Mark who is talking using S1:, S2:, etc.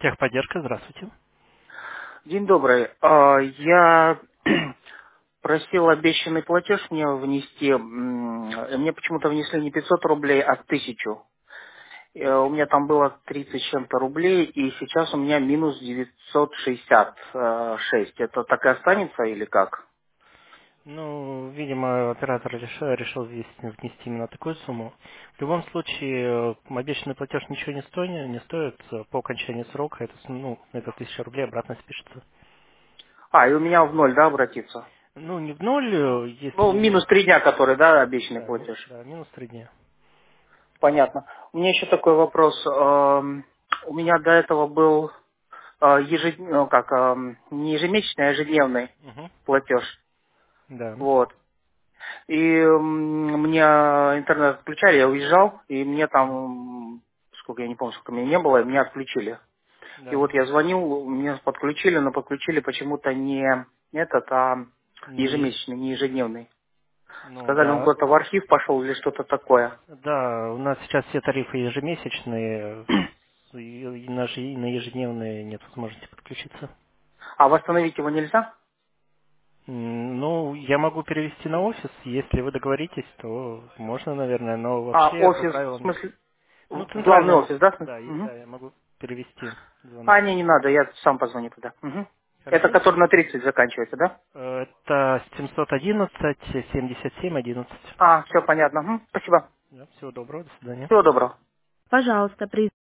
S1: Техподдержка, здравствуйте.
S2: День добрый. Я просил обещанный платеж мне внести. Мне почему-то внесли не 500 рублей, а 1000. У меня там было 30 с чем-то рублей, и сейчас у меня минус 966. Это так и останется или как?
S1: Ну, видимо, оператор решил внести именно такую сумму. В любом случае, обещанный платеж ничего не стоит. По окончании срока это 1000 рублей обратно спишется.
S2: И у меня в ноль, да, обратиться?
S1: Ну, не в ноль,
S2: Ну,
S1: если...
S2: минус 3 дня, который, да, обещанный
S1: Да,
S2: платеж.
S1: минус 3 дня.
S2: Понятно. У меня еще такой вопрос. У меня до этого был не ежемесячный, а ежедневный
S1: Угу.
S2: платеж.
S1: Да,
S2: Вот. И мне интернет отключали, я уезжал, и мне там, сколько я не помню, сколько меня не было, и меня отключили. И
S1: да.
S2: вот я звонил, меня подключили, но подключили почему-то не этот, а
S1: Не,
S2: ежемесячный, не ежедневный.
S1: ну
S2: Сказали, он
S1: да.
S2: куда-то в архив пошел или что-то такое.
S1: Да, у нас сейчас все тарифы ежемесячные, и на ежедневные нет возможности подключиться.
S2: А восстановить его нельзя?
S1: Ну, я могу перевести на офис. Если вы договоритесь, то можно, наверное, но вообще по
S2: Офис, в
S1: правилам...
S2: смысле,
S1: Ну,
S2: главный
S1: центральный
S2: офис,
S1: офис,
S2: да?
S1: да,
S2: Мгм.
S1: я могу перевести звонок.
S2: Не надо, я сам позвоню туда. Мгм. Это
S1: Хорошо?
S2: который на 30 заканчивается, да?
S1: Это 711 77 11.
S2: Все понятно. Мгм. Спасибо.
S1: Да, всего доброго, до свидания.
S2: Всего доброго.
S3: Пожалуйста, при